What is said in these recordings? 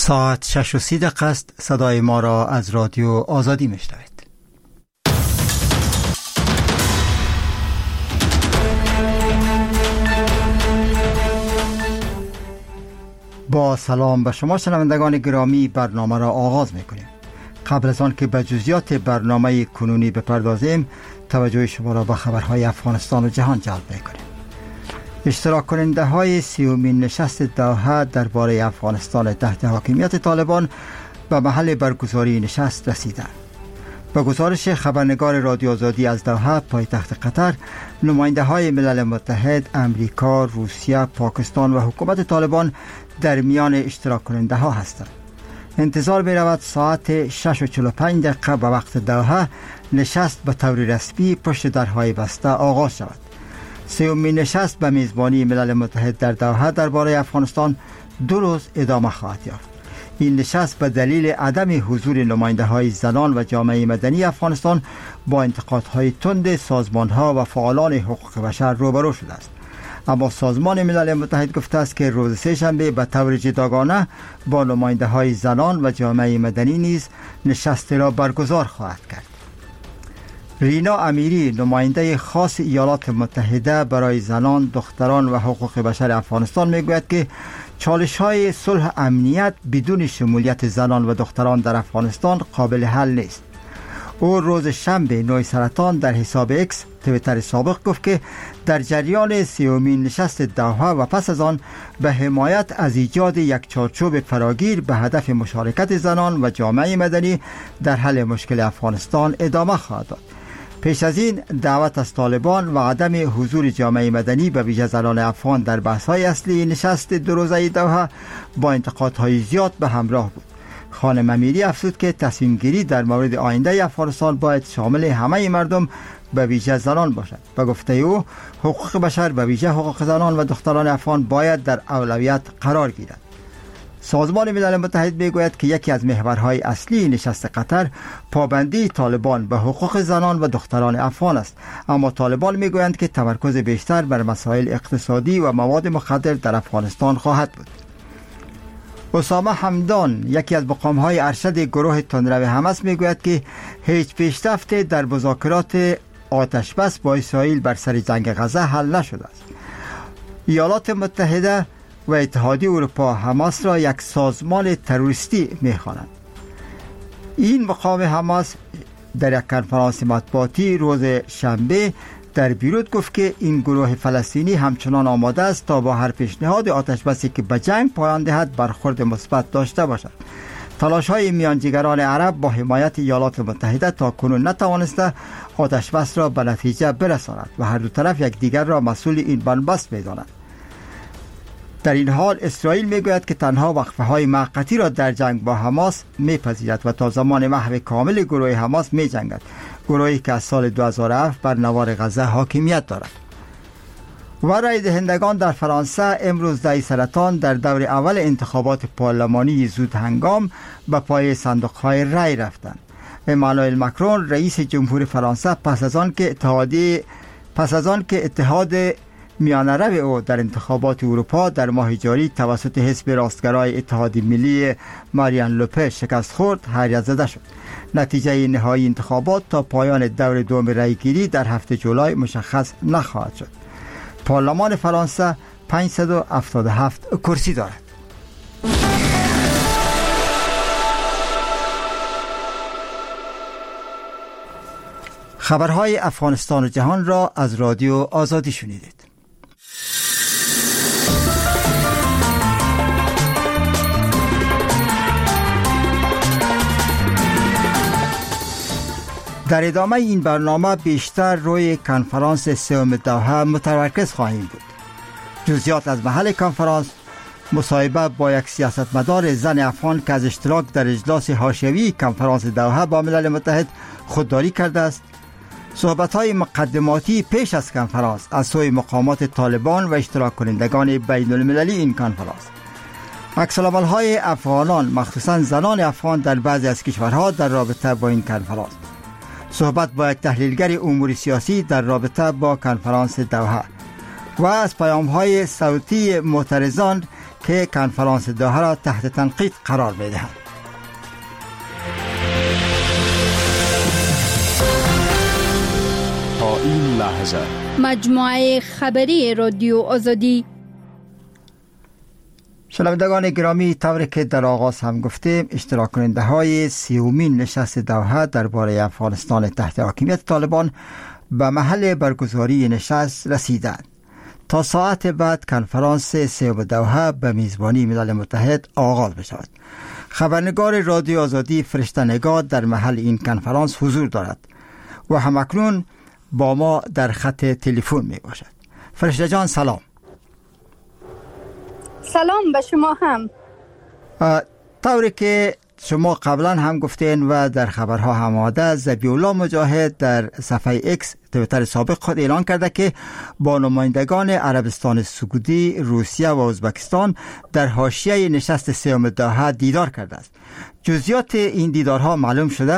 ساعت 6:30 است. صدای ما را از رادیو آزادی میشنوید. با سلام به شما شنوندگان گرامی، برنامه را آغاز میکنیم. قبل از آن که به جزئیات برنامه کنونی بپردازیم، توجه شما را به خبرهای افغانستان و جهان جلب میکنیم. اشتراک کننده های 30مین نشست دوحه درباره افغانستان تحت حاکمیت طالبان به محل برگزاری نشست رسیدند. به گزارش خبرنگار رادیو آزادی از دوحه پایتخت قطر، نماینده های ملل متحد، امریکا، روسیه، پاکستان و حکومت طالبان در میان اشتراک کننده ها هستند. انتظار می رود ساعت 6:45 به وقت دوحه نشست به طور رسمی پشت درهای بسته آغاز شود. 30مین نشست به میزبانی ملل متحد در دوحه درباره افغانستان 2 روز ادامه خواهد یافت. این نشست به دلیل عدم حضور نماینده های زنان و جامعه مدنی افغانستان با انتقادهای تند سازمانها و فعالان حقوق بشر روبرو شده است. اما سازمان ملل متحد گفته است که روز سه‌شنبه به طور جداگانه با نماینده های زنان و جامعه مدنی نیز نشست را برگزار خواهد کرد. رینا امیری، نماینده خاص ایالات متحده برای زنان، دختران و حقوق بشر افغانستان میگوید که چالش‌های صلح امنیت بدون شمولیت زنان و دختران در افغانستان قابل حل نیست. او روز شنبه 9 سرطان در حساب اکس توییتر سابق گفت که در جریان 30مین نشست دوحه و پس از آن به حمایت از ایجاد یک چارچوب فراگیر به هدف مشارکت زنان و جامعه مدنی در حل مشکل افغانستان ادامه خواهد داد. پیش از این دعوت از طالبان و عدم حضور جامعه مدنی به ویژه زنان افغان در بحث‌های اصلی نشست 2 روزه دوحه با انتقادهای زیاد به همراه بود. خانم امیری افزود که تصمیم گیری در مورد آینده افغانستان باید شامل همه مردم به ویژه زنان باشد. به گفته او، حقوق بشر به ویژه حقوق زنان و دختران افغان باید در اولویت قرار گیرد. سازمان ملل متحد میگوید که یکی از محورهای اصلی نشست قطر پابندی طالبان به حقوق زنان و دختران افغان است، اما طالبان میگویند که تمرکز بیشتر بر مسائل اقتصادی و مواد مخدر در افغانستان خواهد بود. اسامه حمدان، یکی از مقام‌های ارشد گروه تندرو حماس میگوید که هیچ پیشرفت در مذاکرات آتش بس با اسرائیل بر سر جنگ غزه حل نشده است. ایالات متحده و اتحادیه اروپا حماس را یک سازمان تروریستی می‌خوانند. این مقام حماس در یک کنفرانس مطبوعاتی روز شنبه در بیروت گفت که این گروه فلسطینی همچنان آماده است تا با هر پیشنهاد آتش بسی که به جنگ پایان دهد برخورد مثبت داشته باشد. تلاش‌های میانجیگران عرب با حمایت ایالات متحده تا کنون نتوانسته آتش بس را به نتیجه برساند و هر دو طرف یکدیگر را مسئول این بنبست می‌دانند. در این حال اسرائیل میگوید که تنها وقفه‌های موقتی را در جنگ با حماس میپذیرد و تا زمان محو کامل گروه حماس میجنگد، گروهی که از سال 2007 بر نوار غزه حاکمیت دارد. و رای دهندگان در فرانسه امروز 10 سرطان در دور اول انتخابات پارلمانی زود هنگام به پای صندوق‌های رای رفتند. امانوئل ماکرون رئیس جمهور فرانسه پس از آن که اتحاد میانه رو او در انتخابات اروپا در ماه جاری توسط حزب راستگرای اتحاد ملی مارین لوپه شکست خورد، حیرت زده شد. نتیجه نهایی انتخابات تا پایان دور دوم رأیگیری در هفته جولای مشخص نخواهد شد. پارلمان فرانسه 577 کرسی دارد. خبرهای افغانستان و جهان را از رادیو آزادی شنیدید. در ادامه این برنامه بیشتر روی کنفرانس 30 دوحه متمرکز خواهیم بود. جزئیات از محل کنفرانس، مصاحبه با یک سیاستمدار زن افغان که از اشتراک در اجلاس حاشیه‌ای کنفرانس دوحه با ملل متحد خودداری کرده است، صحبت‌های مقدماتی پیش از کنفرانس از سوی مقامات طالبان و اشتراک کنندگان بین المللی این کنفرانس، عکس‌العمل‌های افغانان مخصوصاً زنان افغان در بعضی از کشورها در رابطه با این کنفرانس، صحبت با یک تحلیلگر امور سیاسی در رابطه با کنفرانس دوحه و از پیام‌های صوتی معترضان که کنفرانس دوحه را تحت تنقید قرار می‌دهد. تا این لحظه مجموعه خبری رادیو آزادی. شنوندگان گرامی، طوری که در آغاز هم گفتیم، اشتراک کننده های 30مین نشست دوحه درباره افغانستان تحت حاکمیت طالبان به محل برگزاری نشست رسیدند. تا ساعت بعد کنفرانس سوم دوحه به میزبانی ملل متحد آغاز بشود. خبرنگار رادیو آزادی فرشته نگاه در محل این کنفرانس حضور دارد و همکنون با ما در خط تلفن می باشد. فرشته جان سلام. سلام به شما هم. طوری که شما قبلا هم گفتین و در خبرها هم آمده، ذبیح الله مجاهد در صفحه اکس توییتر سابق خود اعلان کرده که با نمایندگان عربستان سعودی، روسیه و ازبکستان در حاشیه نشست سوم دوحه دیدار کرده است. جزئیات این دیدارها معلوم شده؟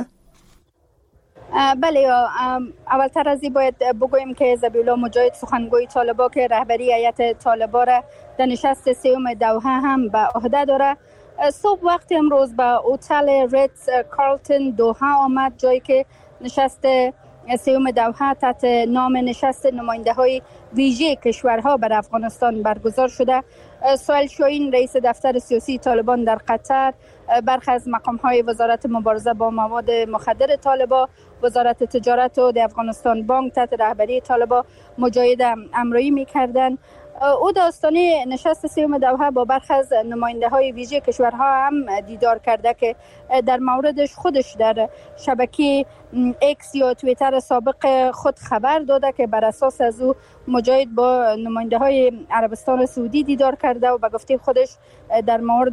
بله، اولتر از این باید بگوییم که ذبیح الله مجاهد سخنگوی طالبان که رهبری هیئت طالبان را در نشست سوم دوحه هم به عهده داره، صبح وقت امروز به هتل ریتز کارلتون دوحه آمد، جایی که نشست سوم دوحه تحت نام نشست نماینده های ویژه کشورها بر افغانستان برگزار شده. سهیل شاهین رئیس دفتر سیاسی طالبان در قطر، برخی از مقام های وزارت مبارزه با مواد مخدر طالبان، وزارت تجارت و افغانستان بانک تحت رهبری طالبان مجاهد همراهی می‌کردند. او داستانی نشست سوم دوحه با برخی از نماینده های ویژه کشورها هم دیدار کرده که در موردش خودش در شبکه اکس یا توییتر سابق خود خبر داده که بر اساس از او مجاهد با نماینده های عربستان سعودی دیدار کرده و به گفته خودش در مورد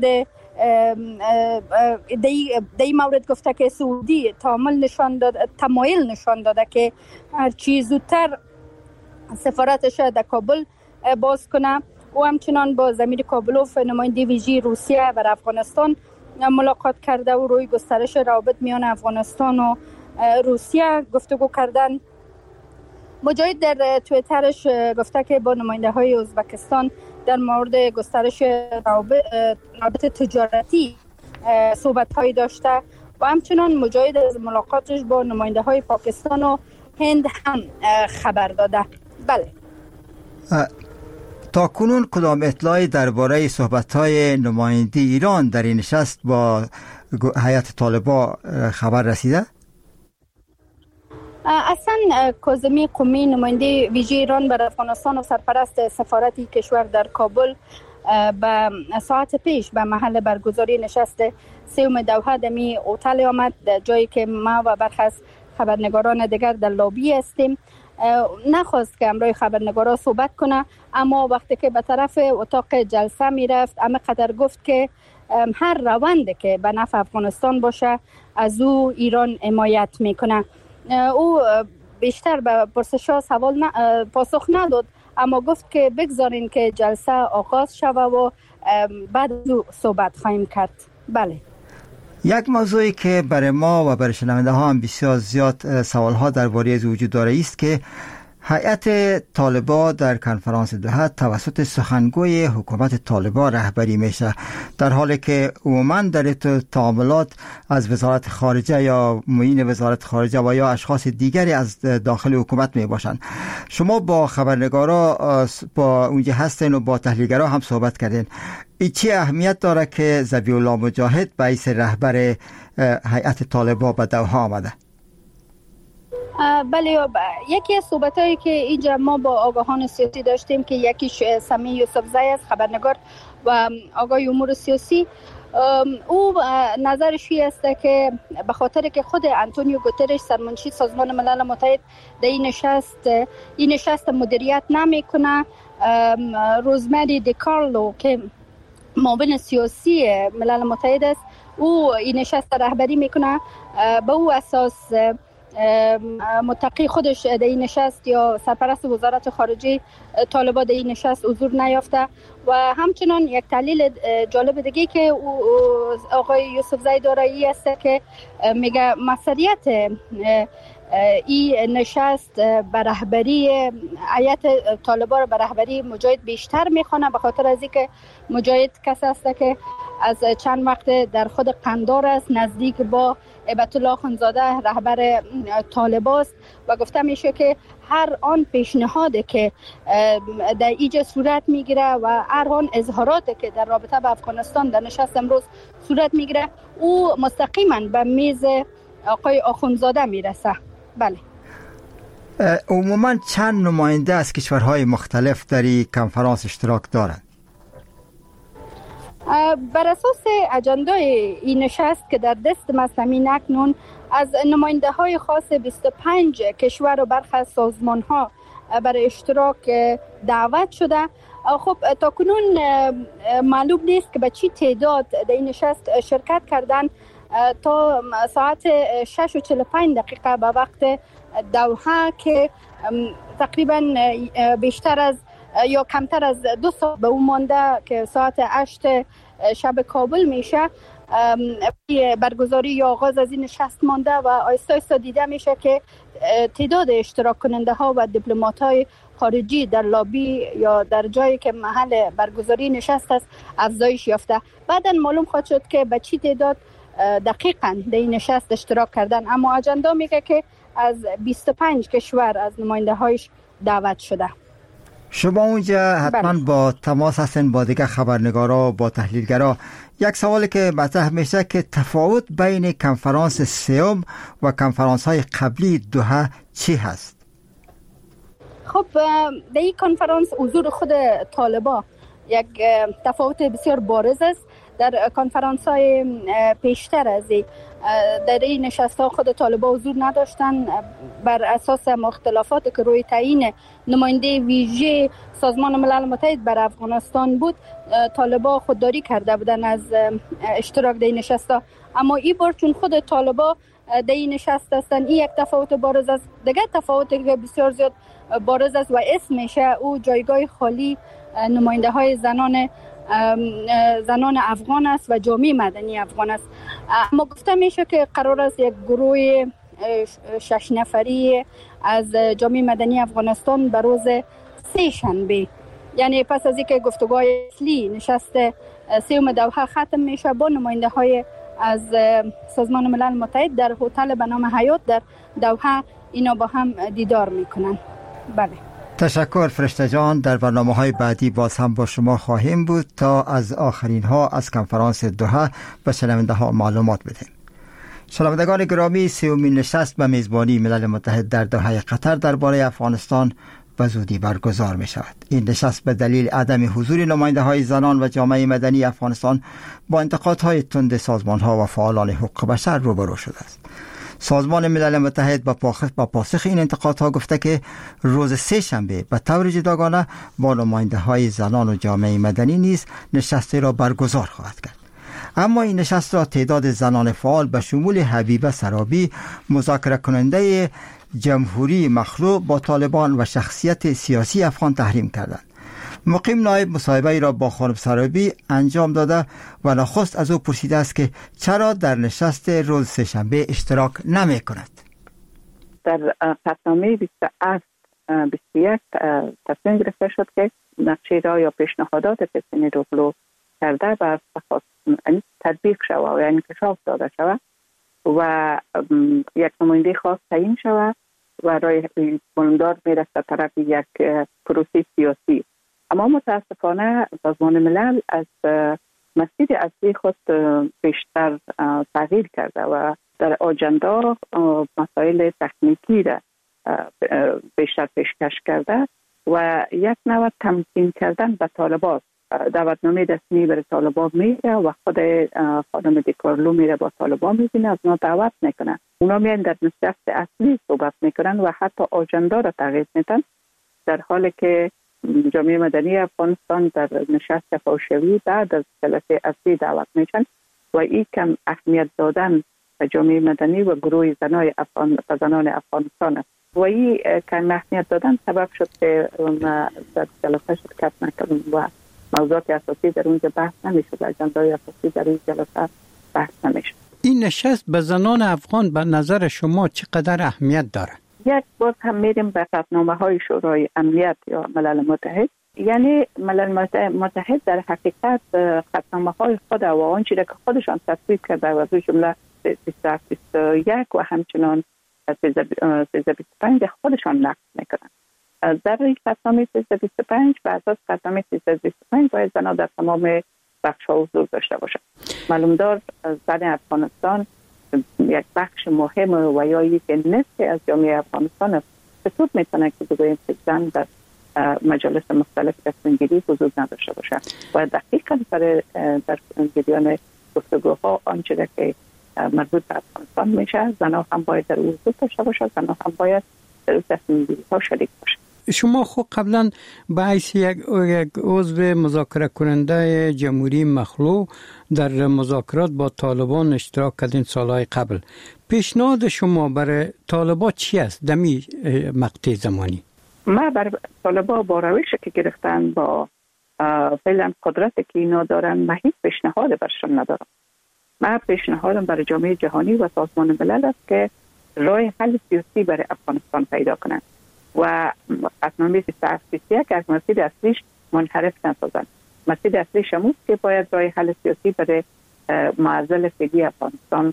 دی مورد گفته که سعودی تمایل نشان داده که هرچی زودتر سفارتش در کابل باز کنه و همچنان با زمیر کابلوف نماینده ویژه روسیه و افغانستان ملاقات کرده و روی گسترش روابط میان افغانستان و روسیه گفتگو کردن. مجاهد در توییترش گفته که با نماینده های ازبکستان در مورد گسترش روابط تجارتی صحبت هایی داشته و همچنان مجاهد از ملاقاتش با نماینده های پاکستان و هند هم خبر داده. بله. تا کنون کدام اطلاعی درباره صحبت‌های نماینده ایران در این نشست با هیئت طالبان خبر رسیده؟ اصلا کاظمی قمی نماینده ویژه ایران بر افغانستان و سرپرست سفارت کشور در کابل به ساعت پیش به محل برگزاری نشست سوم دوحه دمی هتل آمد، جایی که ما و برخی از خبرنگاران دیگر در لابی هستیم. نخواست که همراه خبرنگارا صحبت کنه، اما وقتی که به طرف اتاق جلسه میرفت اما قدر گفت که هر روند که به نفع افغانستان باشه از او ایران حمایت میکنه. او بیشتر به پرسش‌ها پاسخ نداد، اما گفت که بگذارین که جلسه آغاز شوه و بعد او صحبت خواهیم کرد. بله. یک موضوعی که برای ما و برای شنونده ها هم بسیار زیاد سوال ها درباره از وجود داره است که هیئت طالبان در کنفرانس دوحه توسط سخنگوی حکومت طالبان رهبری میشه، در حالی که عموما در تعاملات از وزارت خارجه یا معین وزارت خارجه و یا اشخاص دیگری از داخل حکومت می باشند. شما با خبرنگارا با اونجا هستین و با تحلیلگرا هم صحبت کردین. این چه اهمیت داره که ذبیح الله مجاهد به حیث رهبر هیئت طالبان به دوحه آمده؟ بله، یکی از صحبتایی که اینجا ما با آگاهان سیاسی داشتیم که یکیش سمی یوسفزی است، خبرنگار و آگاه امور سیاسی، او نظرش است که به خاطر که خود آنتونیو گوترش سرمنشی سازمان ملل متحد در این نشست مدیریت نمیکنه، روزمری دیکارلو که معاون سیاسی ملل متحد است او این نشست رهبری میکنه، به او اساس متقی خودش در این نشست یا سرپرست وزارت خارجه طالبان در این نشست حضور نیافته. و همچنان یک تحلیل جالب دیگه که آقای یوسفزی داره ای است که میگه مسئولیت این نشست به رهبری هیئت طالبان به رهبری مجاهد بیشتر میخوانه، به خاطر از اینکه مجاهد کسی است که از چند وقت در خود قندار است، نزدیک با هیبت الله اخندزاده رهبر طالبان است و گفته میشه که هر آن پیشنهادی که در اینجا صورت میگیره و هر آن اظهاراتی که در رابطه با افغانستان در نشست امروز صورت میگیره او مستقیما به میز آقای اخندزاده میرسه. بله. عموما چند نماینده از کشورهای مختلف در این کنفرانس اشتراک دارند؟ بر اساس اجندای این نشست که در دست مسلمین اکنون از نماینده های خاص 25 کشور و برخی از سازمان ها برای اشتراک دعوت شده. خب تا کنون معلوم نیست که به چی تعداد در این نشست شرکت کردن. تا ساعت 6:45 به وقت دوحه که تقریبا بیشتر از یا کمتر از 2 ساعت به اون مانده که ساعت 8 شب کابل میشه، برگزاری یا آغاز از این نشست مانده و آیسته آیسته دیده میشه که تعداد اشتراک کننده ها و دیپلمات های خارجی در لابی یا در جایی که محل برگزاری نشست است افزایش یافته. بعداً معلوم خواهد شد که به چی تعداد دقیقاً در این نشست اشتراک کردن، اما اجندا میگه که از 25 کشور از نماینده هایش دعوت شده. شما اونجا حتما با تماس هستین با دیگه خبرنگارا و با تحلیلگرا. یک سوالی که مطرح میشه که تفاوت بین کنفرانس سوم و کنفرانس های قبلی دوحه چی هست؟ خب در این کنفرانس حضور خود طالبان یک تفاوت بسیار بارز است. در کنفرانس های پیشتر از در این نشست ها خود طالبان حضور نداشتن بر اساس اختلافاتی که روی تعیین نماینده ویژه سازمان ملل متحد بر افغانستان بود. طالبان خودداری کرده بودن از اشتراک در این نشست ها، اما این بار چون خود طالبان در این نشست هستن این یک تفاوت بارز است. دیگه تفاوتی که بسیار زیاد بارز است و اسم میشه او جایگاه خالی نماینده های زنان افغان است و جامعه مدنی افغان است. اما گفته میشه که قرار است یک گروه 6 نفری از جامعه مدنی افغانستان به روز 3 شنبه، یعنی پس از اینکه گفتگوهای اصلی نشست سوم دوحه ختم میشه، با نماینده های از سازمان ملل متحد در هتل به نام حیات در دوحه اینا با هم دیدار میکنن. بله. تشکر فرشته جان. در برنامه‌های بعدی باز هم با شما خواهیم بود تا از آخرین ها از کنفرانس دوحه به شنونده ها معلومات بدهیم. شنوندگان گرامی، سومین نشست به میزبانی ملل متحد در دوحه قطر درباره افغانستان به زودی برگزار می شود. این نشست به دلیل عدم حضور نماینده های زنان و جامعه مدنی افغانستان با انتقادهای تند سازمان ها و فعالان حقوق بشر روبرو شده است. سازمان ملل متحد با پاسخ این انتقادها گفته که روز 3 شنبه به طور جداگانه با نماینده های زنان و جامعه مدنی نیز نشستی را برگزار خواهد کرد. اما این نشست را تعداد زنان فعال به شمول حبیبه سرابی، مذاکره کننده جمهوری مخلوع با طالبان و شخصیت سیاسی افغان تحریم کردند. مقیم نایب مصاحبه را با خانم سرابی انجام داده و نخست از او پرسیده است که چرا در نشست روز 3 شنبه اشتراک نمی کند. در قطعنامه 21 تصمیم گرفته شد که نقشه را یا پیشنهادات پسینی روبلو کرده بر تطبیق شود و یعنی انکشاف داده شود و یک نماینده خاص تعیین شود و رای بلندار میرسه طرف یک پروسه سیاسی. اما متاسفانه سازمان ملل از مسیر اصلی خود بیشتر تغییر کرده و در آجندا مسائل تکنیکی را بیشتر پیشکش کرده و یک نوع تمکین کردن به طالبان. دعوتنامه رسمی برای طالبان میره و خود خانم دیکارلو میره با طالبان میبینه، از اونا دعوت میکنن. اونا میان در نشست اصلی صحبت میکنن و حتی آجندا را تغییر میدن، در حالی که جامعه مدنی افغانستان در نشست فوشوی بعد از جلسه اصلی دعوت میشن و این کم اهمیت دادن به جامعه مدنی و گروه زنان افغانستان است و این کم اهمیت دادن سبب شد که در جلسه شرکت نکردن و موضوعات اساسی در اونجا بحث نمیشد، اجندای اساسی در این جلسه بحث نمیشد. این نشست به زنان افغان به نظر شما چقدر اهمیت داره؟ یک باز هم میریم به قطعنامه‌های شورای امنیت یا ملل متحد. یعنی ملل متحد در حقیقت قطعنامه‌های خود و آنچه که خودشان تصویب کرده و از جمله 321 و همچنان 325 خودشان نقض میکنند. در این قطعنامه 325 و اساس قطعنامه 325 باید زنان در تمام بخش‌ها حضور داشته باشند. معلوم دار زن افغانستان یک بخش مهم و یا یک نصف از جامعه افغانستان است. چطور میتونه که بگوییم که زن در مجالس مختلف تصمیم‌گیری حضور نداشته باشد و دقیقاً در جریان گفتگوها آنچه که مربوط به افغانستان میشه زنها هم باید در حضور داشته باشد، زنها هم باید در تصمیم‌گیری‌ها شریک باشد. شما خود قبلا به حیث یک عضو مذاکره کننده جمهوری مخلوع در مذاکرات با طالبان اشتراک کردین سالهای قبل. پیشنهاد شما برای طالبان چی است در این مقطع زمانی؟ ما برای طالبان با روشی که گرفتن با فعلا قدرت که اینا دارن ما هیچ پیشنهاد برشون ندارم. ما پیشنهادم برای جامعه جهانی و سازمان ملل است که راه حل سیاسی برای افغانستان پیدا کنند و قطعنامه 321 از مسیر اصلیش منحرف نسازند. مسیر اصلیش همون که باید راه حل سیاسی برای معضل فعلی افغانستان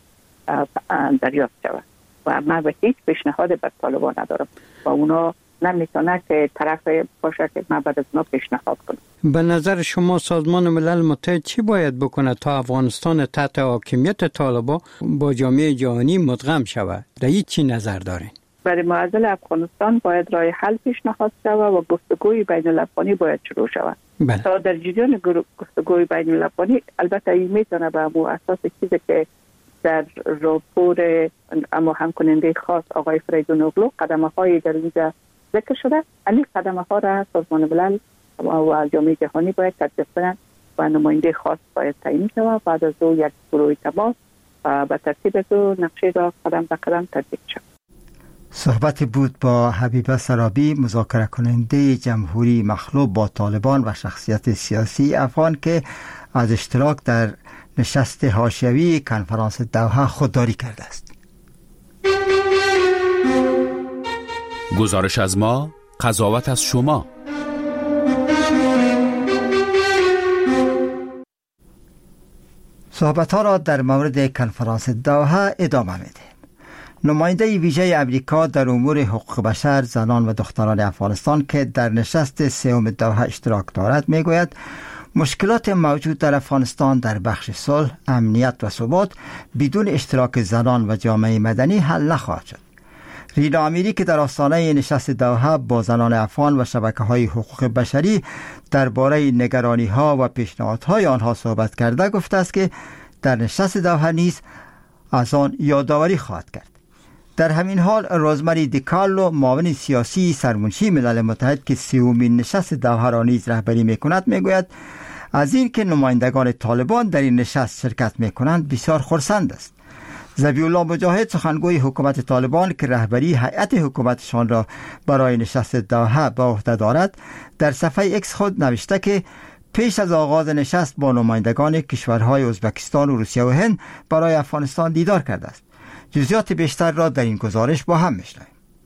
دریافت شود و من به هیچ پیشنهاد بر طالبان ندارم و اونا نمیتونه که طرف باشه که من بعد از اونا پیشنهاد کنم. به نظر شما سازمان ملل متحد چی باید بکنه تا افغانستان تحت حاکمیت طالبان با جامعه جهانی مدغم شود؟ در این چی نظر دارین؟ برای معضل افغانستان باید راه حل پیشنهاد شود و گفتگوی بین الافغانی باید شروع شود. تا در جریان گفتگوی بین الافغانی البته این میتونه به امو اساس چیزی که در راپور اما همکننده خاص آقای فریدون اوغلو قدم‌های در اینجا ذکر شده، این قدم‌ها را سازمان ملل و جامعه جهانی باید تطبیق کنند و نماینده خاص باید تعیین شود. بعد از او یک گروه تماس و به ترتیب از او نقشه را قدم به قدم تطبیق شود. صحبت بود با حبیبه سرابی، مذاکره کننده جمهوری مخلوع با طالبان و شخصیت سیاسی افغان که از اشتراک در نشست حاشیوی کنفرانس دوحه خودداری کرده است. گزارش از ما، قضاوت از شما. صحبت‌ها را در مورد کنفرانس دوحه ادامه می‌دهیم. نماینده ویژه امریکا در امور حقوق بشر، زنان و دختران افغانستان که در نشست سوم دوحه اشتراک دارد میگوید مشکلات موجود در افغانستان در بخش صلح، امنیت و ثبات بدون اشتراک زنان و جامعه مدنی حل نخواهد شد. رینا امیری که در آستانه نشست دوحه با زنان افغان و شبکه‌های حقوق بشری درباره نگرانی‌ها و پیشنهادهای آنها صحبت کرده گفته است که در نشست دوحه نیز از آن یادآوری خواهد کرد. در همین حال روزمری دیکارلو، معاون سیاسی سرمنشی ملل متحد که سومین نشست دوحه را نیز رهبری می‌کند میگوید از این که نمایندگان طالبان در این نشست شرکت می‌کنند بسیار خرسند است. ذبیح الله مجاهد، سخنگوی حکومت طالبان که رهبری هیئت حکومتشان را برای نشست دوحه به عهده دارد، در صفحه ایکس خود نوشته که پیش از آغاز نشست با نمایندگان کشورهای ازبکستان و روسیه و هند برای افغانستان دیدار کرده است. جزئیات بیشتر را در این گزارش با هم میشنویم.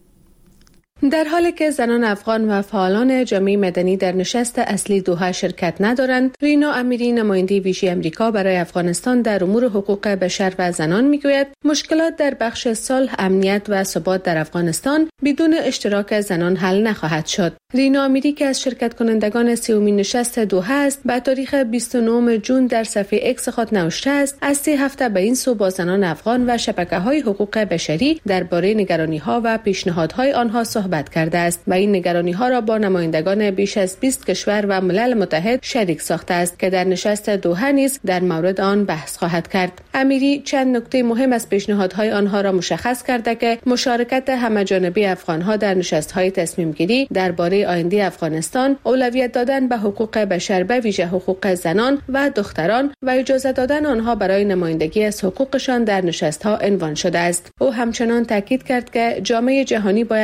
در حالی که زنان افغان و فعالان جامعه مدنی در نشست اصلی دوحه شرکت ندارند، رینا امیری، نماینده ویژه امریکا برای افغانستان در امور حقوق بشر و زنان میگوید مشکلات در بخش صلح، امنیت و ثبات در افغانستان بدون اشتراک زنان حل نخواهد شد. رینا امیری که از شرکت کنندگان سومین نشست دوحه است، به تاریخ 29 جون در صفحه ایکس خود نوشته است از 3 هفته به این سو با زنان افغان و شبکه‌های حقوق بشری درباره نگرانی‌ها و پیشنهادهای آنها صحبت کرده است و این نگرانی‌ها را با نمایندگان بیش از 20 کشور و ملل متحد شریک ساخته است که در نشست دوحه نیز در مورد آن بحث خواهد کرد. امیری چند نکته مهم از پیشنهادهای آنها را مشخص کرده که مشارکت همه‌جانبه افغان‌ها در نشست‌های تصمیم‌گیری درباره آینده افغانستان، اولویت دادن به حقوق بشر به ویژه حقوق زنان و دختران و اجازه دادن آنها برای نمایندگی از حقوقشان در نشست‌ها عنوان شده است. او همچنان تاکید کرد که جامعه جهانی باید به فشار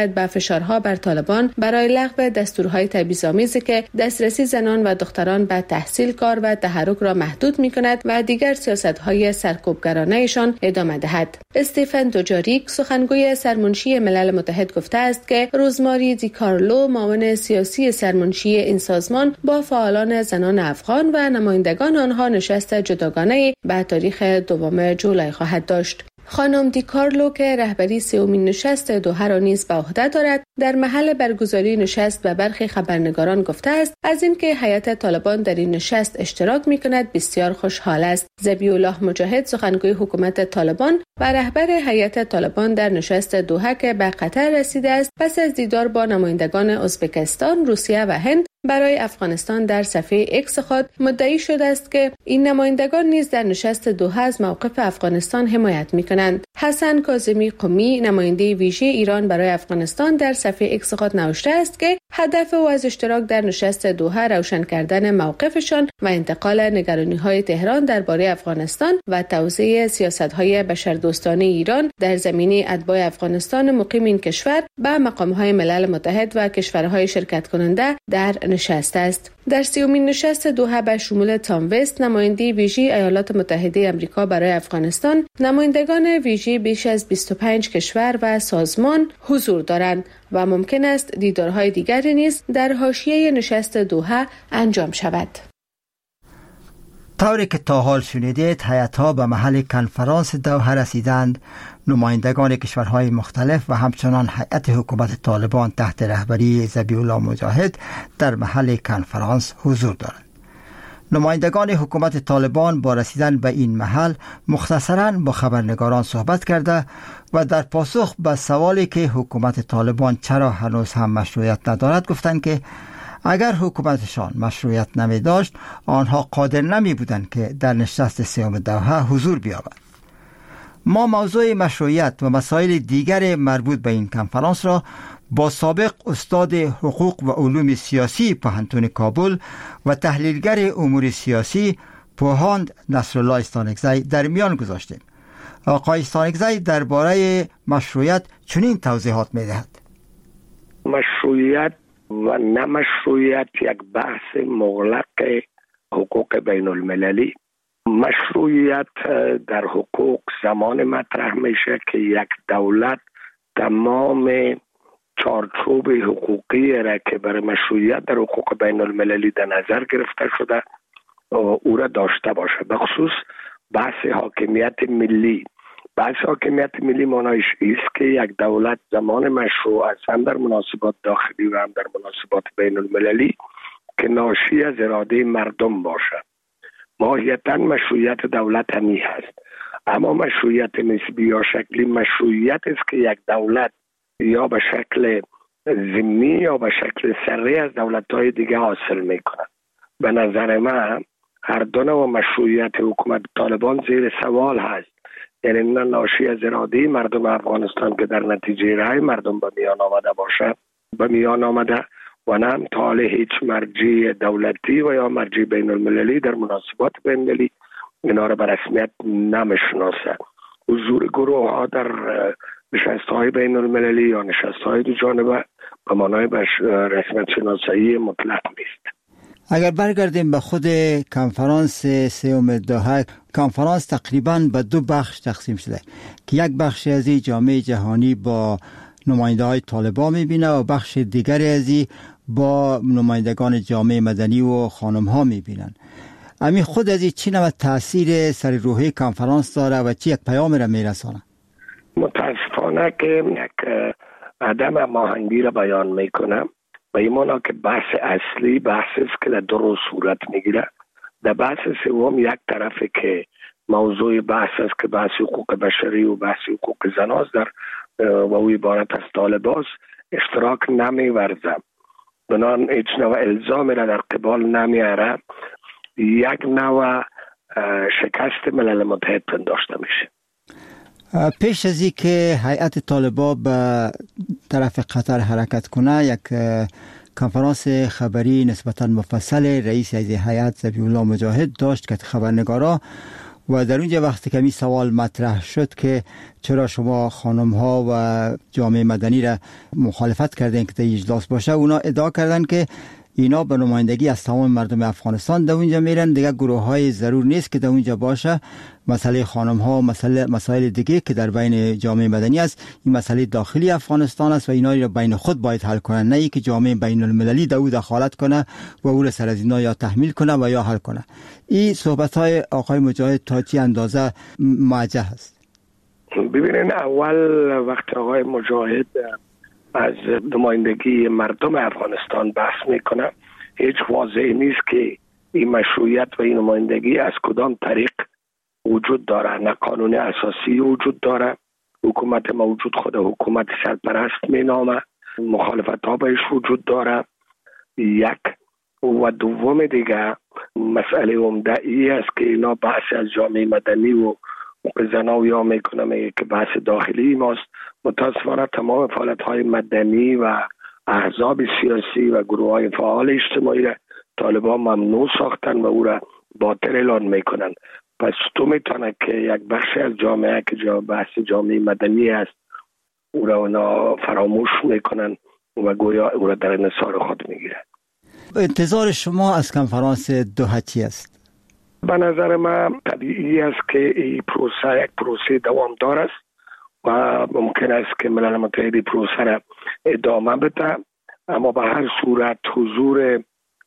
فشارها بر طالبان برای لغو دستورهای تبعیض‌آمیزی که دسترسی زنان و دختران به تحصیل، کار و تحرک را محدود می‌کند و دیگر سیاست‌های سرکوبگرانه‌شان ادامه دهد. استیفن دوجاریک، سخنگوی سرمنشی ملل متحد، گفته است که روزماری دیکارلو، معاون سیاسی سرمنشی این سازمان، با فعالان زنان افغان و نمایندگان آنها نشست جداگانه به تاریخ 2 جولای خواهد داشت. خانم دیکارلو که رهبری سومین نشست دوحه را نیز به عهده دارد، در محل برگزاری نشست به برخی خبرنگاران گفته است از اینکه هیئت طالبان در این نشست اشتراک می‌کند بسیار خوشحال است. ذبیح الله مجاهد، سخنگوی حکومت طالبان و رهبر هیئت طالبان در نشست دوحه که به قطر رسیده است، پس از دیدار با نمایندگان ازبکستان، روسیه و هند برای افغانستان در صفحه اکس خود مدعی شده است که این نمایندگان نیز در نشست دوحه از موقف افغانستان حمایت می‌کنند. حسن کاظمی قمی، نماینده ویژه ایران برای افغانستان، در صفحه اکس خود نوشته است که هدف او از اشتراک در نشست دوحه روشن کردن موقفشان و انتقال نگرانی‌های تهران درباره افغانستان و توسعه سیاست‌های بشردوستانه ایران در زمینه اتباع افغانستان مقیم این کشور به مقام‌های ملل متحد و کشورهای شرکت کننده در نشست است. در 30مین نشست دوحه به شمول تام وست، نماینده ویژه ایالات متحده آمریکا برای افغانستان، نمایندگان ویژه بیش از 25 کشور و سازمان حضور دارند و ممکن است دیدارهای دیگری نیز در حاشیه نشست دوحه انجام شود. طوری که تا حال شنیدید، هیئت‌ها به محل کنفرانس دوحه رسیدند. نمایندگان کشورهای مختلف و همچنان هیئت حکومت طالبان تحت رهبری ذبیح الله مجاهد در محل کنفرانس حضور دارند. نمایندگان حکومت طالبان با رسیدن به این محل مختصراً با خبرنگاران صحبت کرده و در پاسخ به سوالی که حکومت طالبان چرا هنوز هم مشروعیت ندارد گفتند که اگر حکومتشان مشروعیت نمی داشت آنها قادر نمی بودند که در نشست سوم دوحه حضور بیابند. ما موضوع مشروعیت و مسائل دیگر مربوط به این کنفرانس را با سابق استاد حقوق و علوم سیاسی پوهنتون کابل و تحلیلگر امور سیاسی پوهاند نصرالله استانکزی در میان گذاشتیم. آقای استانکزی درباره مشروعیت چنین توضیحات می‌دهد. مشروعیت و نمشروعیت یک بحث مغلق حقوق بین المللی. مشروعیت در حقوق زمان مطرح میشه که یک دولت تمام چارچوب حقوقی را که برای مشروعیت در حقوق بین المللی در نظر گرفته شده او را داشته باشه. بخصوص بحث حاکمیت ملی. بحث حاکمیت ملی معنیش است که یک دولت زمان مشروع است، هم در مناسبات داخلی و هم در مناسبات بین المللی، که ناشی از اراده مردم باشد. ماهیتا مشروعیت دولت همی هست، اما مشروعیت نسبی یا شکلی مشروعیت است که یک دولت یا به شکل ضمنی یا به شکل سری از دولت‌های دیگه حاصل میکنه. به نظر من هر دو نوع مشروعیت حکومت طالبان زیر سوال هست. یعنی نه ناشی از اراده مردم افغانستان که در نتیجه رای مردم به میان آمده باشه به میان آمده و نه هم تا هیچ مرجع دولتی و یا مرجع بین المللی در مناسبات بین المللی اینا را به رسمیت نمیشناسه. حضور گروه ها در نشست های بین المللی یا نشست های دو جانبه به معنای رسمیت شناسایی مطلق نیست. اگر برگردیم به خود کنفرانس سوم دوحه، کنفرانس تقریباً به دو بخش تقسیم شده که یک بخش از این جامعه جهانی با نماینده های طالبان میبینه و بخش دیگری از این با نمایندگان جامعه مدنی و خانم ها میبینن. امی خود از این چی نوع تاثیر سر روحی کنفرانس داره و چی یک پیام را میرسانه؟ متاسفانه که یک عدم هماهنگی را بیان میکنم و ایمانا که بحث اصلی بحث است که در دو صورت میگیره. در بحث سوم یک طرفه که موضوع بحث است که بحث حقوق بشری و بحث حقوق زناست در و او عبارت از طالباست اشتراک نمیورزم، بنان هیچ نوع الزام را در قبال نمیاره. یک نوع شکست ملل متحد پنداشته میشه. پیش از این که هیئت طالبان به طرف قطر حرکت کنه، یک کنفرانس خبری نسبتا مفصل رئیس از هیئت ذبیح الله مجاهد داشت که خبرنگارا و در اونجا وقتی که می سوال مطرح شد که چرا شما خانم ها و جامعه مدنی را مخالفت کردین که در اجلاس باشه، اونا ادعا کردن که اینا به نمایندگی از تمام مردم افغانستان در اونجا میرن، دیگه گروه های ضرور نیست که در اونجا باشه. مسئله خانم ها و مسائل دیگه که در بین جامعه مدنی است، این مسئله داخلی افغانستان است و اینا را بین خود باید حل کنن، نه اینکه جامعه بین المللی در او دخالت کنه و او را سر از اینا یا تحمیل کنه و یا حل کنه. این صحبت های آقای مجاهد تا چه اندازه موجه است؟ ببینین، اول وقت آقای مجاهد از نمایندگی مردم افغانستان بحث میکنه، هیچ واضح نیست که این مشروعیت و این نمایندگی از کدام طریق وجود داره. نه قانون اساسی وجود داره، حکومت موجود خود حکومت سرپرست مینامه، مخالفت ها بهش وجود داره. یک و دوم دیگه مسئله عمده ای است که اینا بحث از جامعه مدنی و زناویا میکنه، میگه که بحث داخلی ماست. متاسفانه تمام فعالیت های مدنی و احزاب سیاسی و گروه های فعال اجتماعی را طالبان ممنوع ساختن و او را باطل اعلان میکنن. پس تو میتونه که یک بخش از جامعه که بحث جامعه مدنی است او را اونا فراموش میکنن و گویا او را در انحصار خود میگیرن. انتظار شما از کنفرانس دوحه چی است؟ به نظر من طبیعی است که این پروسه یک پروسه دوامدار است و ممکن است که ملل متحد پروسه را ادامه بده، اما به هر صورت حضور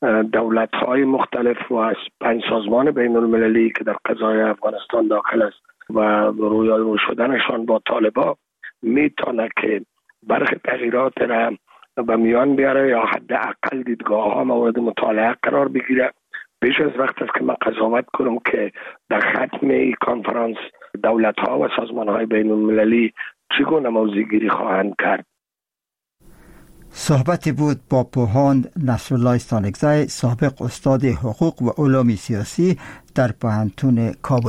دولت‌های مختلف و از 5 سازمان بین المللی که در قضای افغانستان داخل است و رویارو شدنشان با طالبان میتونه که برخی تغییرات را به میان بیاره یا حداقل دیدگاه‌ها مورد مطالعه قرار بگیره. بیش از وقت است که من قضاوت کنم که در ختم این کنفرانس دولت‌ها و سازمان‌های بین المللی چگونه موضع‌گیری خواهند کرد. صحبتی بود با پوهاند نصرالله استانکزی، سابق استاد حقوق و علوم سیاسی در پوهنتون کابل.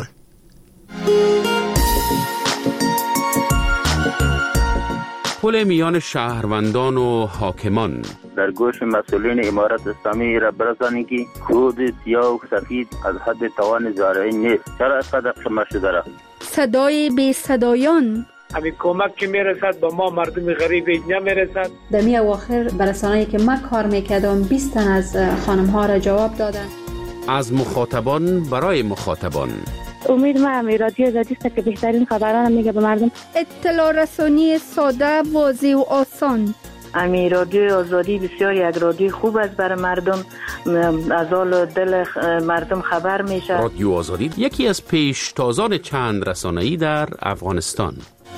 پل میان شهروندان و حاکمان در گوش مسئولین امارت اسلامی را برسانید که خود سیاه و سفید از حد توان زارعی نیست. چرا اینقدر خمار شده را؟ صدای بی صدایان، همین کمک که میرسد با ما مردم غریب نمیرسد. در می اواخر برسانه‌ای که من کار میکردم 20 تن از خانم ها را جواب دادن. از مخاطبان برای مخاطبان. امید ما همین رادیو آزادی است که بهترین خبران میگه به مردم. اطلاع رسانی ساده، واضح و آسان. همین رادیو آزادی بسیار یک رادیو خوب است برای مردم، از حال دل مردم خبر میشه. رادیو آزادی یکی از پیشتازان چند رسانه‌ای در افغانستان.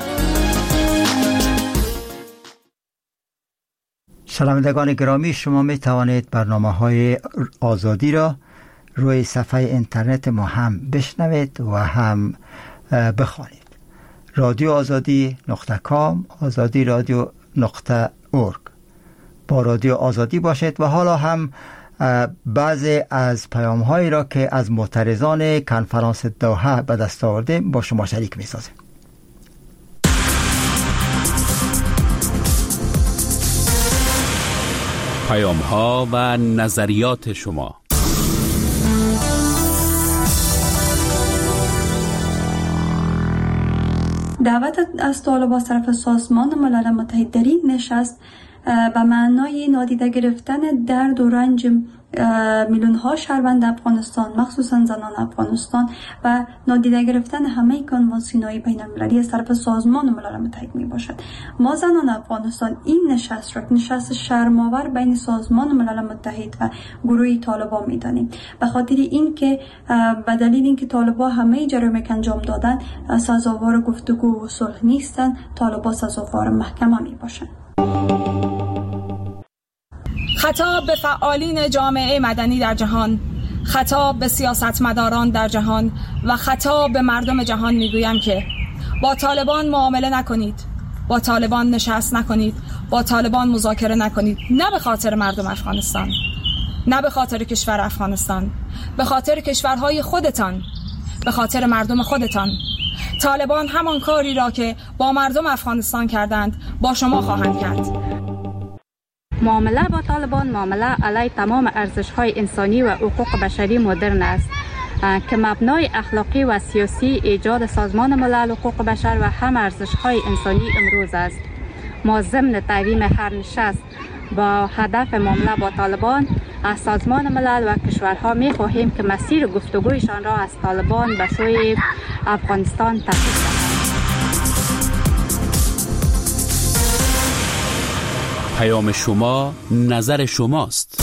شنوندگان گرامی، شما می توانید برنامه‌های آزادی را روی صفحه اینترنت ما هم بشنوید و هم بخوانید. رادیو آزادی.com، azadi-radio.org. با رادیو آزادی باشید و حالا هم بعضی از پیام‌هایی را که از معترضان کنفرانس دوحه به دست آوردیم با شما شریک می‌سازیم. پیام‌ها و نظریات شما. دعوت از طالبان از طرف سازمان ملل متحد در این نشست به معنای نادیده گرفتن درد و رنج میلیون ها شهروند افغانستان، مخصوصا زنان افغانستان، و نادیده گرفتن همه کنوانسیون‌های بین المللی از طرف سازمان ملل متحد می باشد. ما زنان افغانستان این نشست را نشست شرم‌آور بین سازمان ملل متحد و گروه طالبان می دانیم، به خاطر اینکه به دلیل اینکه طالبان همه جرایم که انجام دادن سزاوار گفتگو و صلح نیستند، طالبان سزاوار محکمه می باشند. خطاب به فعالین جامعه مدنی در جهان، خطاب به سیاستمداران در جهان و خطاب به مردم جهان میگویم که با طالبان معامله نکنید، با طالبان نشست نکنید، با طالبان مذاکره نکنید، نه به خاطر مردم افغانستان، نه به خاطر کشور افغانستان، به خاطر کشورهای خودتان، به خاطر مردم خودتان. طالبان همان کاری را که با مردم افغانستان کردند با شما خواهند کرد. معامله با طالبان معامله علیه تمام ارزش‌های انسانی و حقوق بشری مدرن است. که مبنای اخلاقی و سیاسی ایجاد سازمان ملل حقوق بشر و هم ارزش‌های انسانی امروز است. ما ضمن تقویم هر نشست با هدف معامله با طالبان از سازمان ملل و کشورها می خواهیم که مسیر گفتگویشان را از طالبان به سوی افغانستان تغییر دهند. پیام شما، نظر شماست.